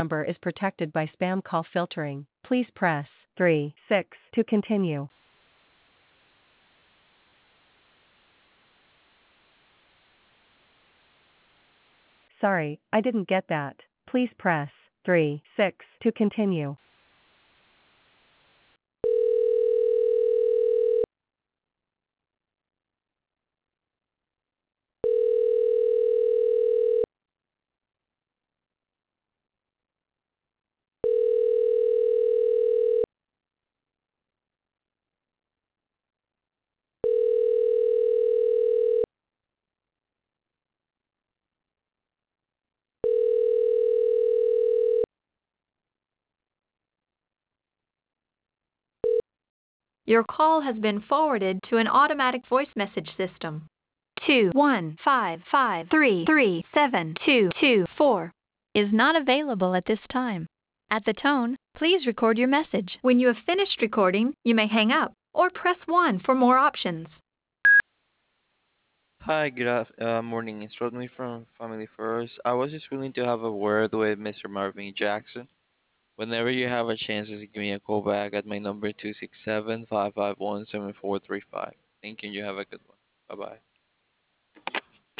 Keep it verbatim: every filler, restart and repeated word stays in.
number is protected by spam call filtering. Please press three six to continue. Sorry, I didn't get that. Please press three six to continue. Your call has been forwarded to an automatic voice message system. two one five five three three seven two two four is not available at this time. At the tone, please record your message. When you have finished recording, you may hang up or press one for more options. Hi, good af- uh, morning. It's Rodney from Family First. I was just willing to have a word with Mister Marvin Jackson. Whenever you have a chance, just give me a call back at my number two six seven, five five one, seven four three five. Thank you, and you have a good one. Bye bye.